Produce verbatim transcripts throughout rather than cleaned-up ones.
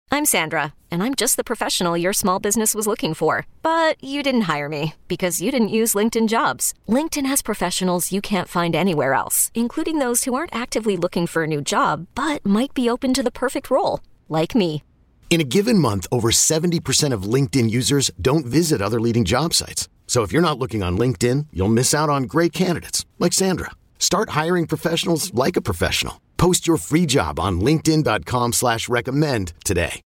I'm Sandra, and I'm just the professional your small business was looking for. But you didn't hire me because you didn't use LinkedIn Jobs. LinkedIn has professionals you can't find anywhere else, including those who aren't actively looking for a new job, but might be open to the perfect role, like me. In a given month, over seventy percent of LinkedIn users don't visit other leading job sites. So if you're not looking on LinkedIn, you'll miss out on great candidates like Sandra. Start hiring professionals like a professional. Post your free job on linkedin.com slash recommend today.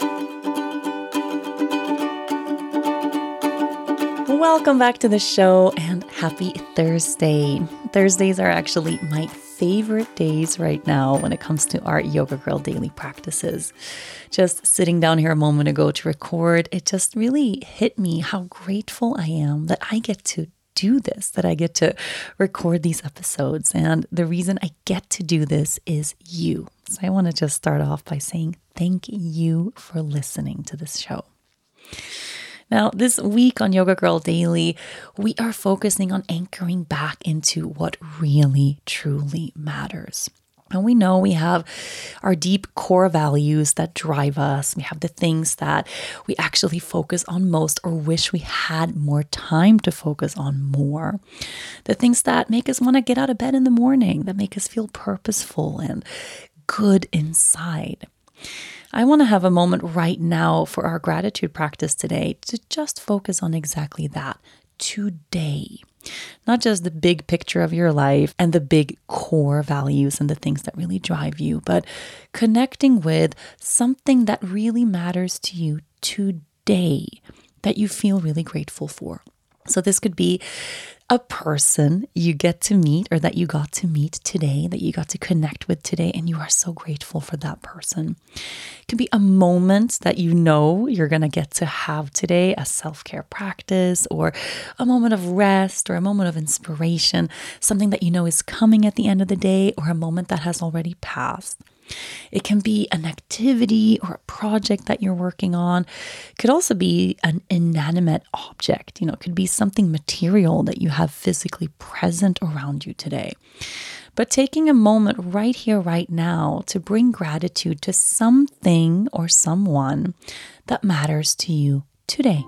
Welcome back to the show and happy Thursday. Thursdays are actually my favorite days right now when it comes to our Yoga Girl daily practices. Just sitting down here a moment ago to record, it just really hit me how grateful I am that I get to do this, that I get to record these episodes. And the reason I get to do this is you. So I want to just start off by saying thank you for listening to this show. Now, this week on Yoga Girl Daily, we are focusing on anchoring back into what really, truly matters. And we know we have our deep core values that drive us. We have the things that we actually focus on most or wish we had more time to focus on more. The things that make us want to get out of bed in the morning, that make us feel purposeful and good inside. I want to have a moment right now for our gratitude practice today to just focus on exactly that, today. Not just the big picture of your life and the big core values and the things that really drive you, but connecting with something that really matters to you today that you feel really grateful for. So this could be a person you get to meet or that you got to meet today, that you got to connect with today, and you are so grateful for that person. It could be a moment that you know you're going to get to have today, a self-care practice or a moment of rest or a moment of inspiration, something that you know is coming at the end of the day or a moment that has already passed. It can be an activity or a project that you're working on. It could also be an inanimate object. You know, it could be something material that you have physically present around you today. But taking a moment right here, right now to bring gratitude to something or someone that matters to you today.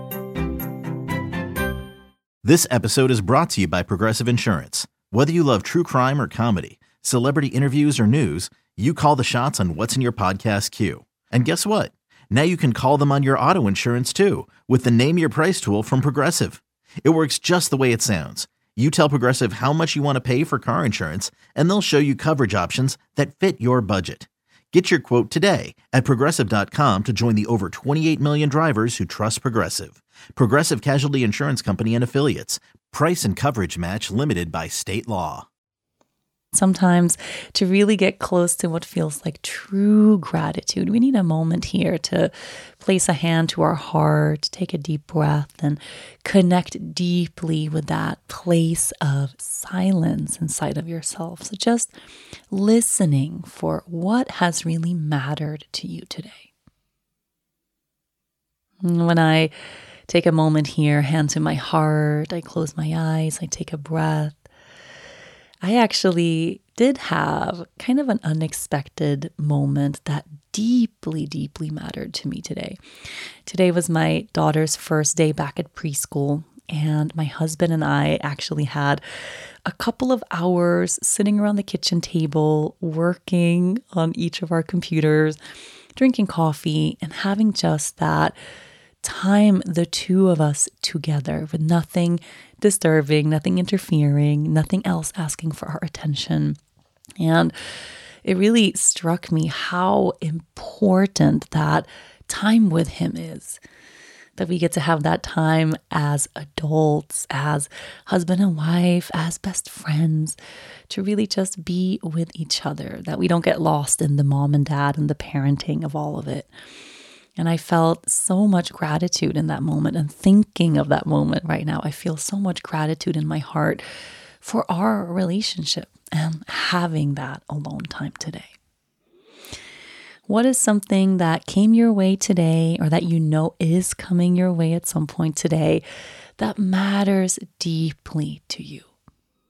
This episode is brought to you by Progressive Insurance. Whether you love true crime or comedy, celebrity interviews or news, you call the shots on what's in your podcast queue. And guess what? Now you can call them on your auto insurance too with the Name Your Price tool from Progressive. It works just the way it sounds. You tell Progressive how much you want to pay for car insurance, and they'll show you coverage options that fit your budget. Get your quote today at progressive dot com to join the over twenty-eight million drivers who trust Progressive. Progressive Casualty Insurance Company and Affiliates. Price and coverage match limited by state law. Sometimes to really get close to what feels like true gratitude, we need a moment here to place a hand to our heart, take a deep breath, and connect deeply with that place of silence inside of yourself. So just listening for what has really mattered to you today. When I take a moment here, hand to my heart, I close my eyes, I take a breath. I actually did have kind of an unexpected moment that deeply, deeply mattered to me today. Today was my daughter's first day back at preschool, and my husband and I actually had a couple of hours sitting around the kitchen table, working on each of our computers, drinking coffee, and having just that time, the two of us together with nothing disturbing, nothing interfering, nothing else asking for our attention. And it really struck me how important that time with him is. That we get to have that time as adults, as husband and wife, as best friends, to really just be with each other. That we don't get lost in the mom and dad and the parenting of all of it. And I felt so much gratitude in that moment, and thinking of that moment right now, I feel so much gratitude in my heart for our relationship and having that alone time today. What is something that came your way today, or that you know is coming your way at some point today, that matters deeply to you?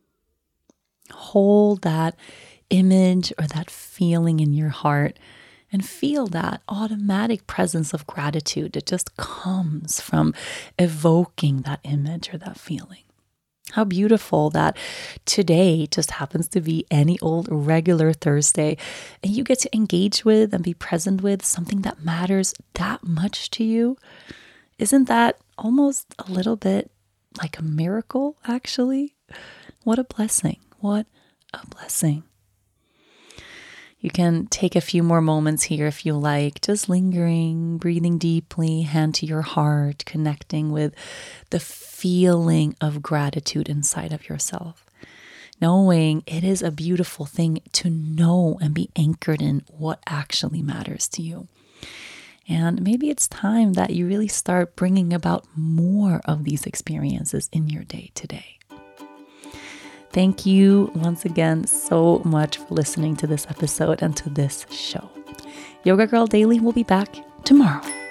Hold that image or that feeling in your heart and feel that automatic presence of gratitude that just comes from evoking that image or that feeling. How beautiful that today just happens to be any old regular Thursday, and you get to engage with and be present with something that matters that much to you. Isn't that almost a little bit like a miracle, actually? What a blessing. What a blessing. You can take a few more moments here if you like, just lingering, breathing deeply, hand to your heart, connecting with the feeling of gratitude inside of yourself. Knowing it is a beautiful thing to know and be anchored in what actually matters to you. And maybe it's time that you really start bringing about more of these experiences in your day today. Thank you once again so much for listening to this episode and to this show. Yoga Girl Daily will be back tomorrow.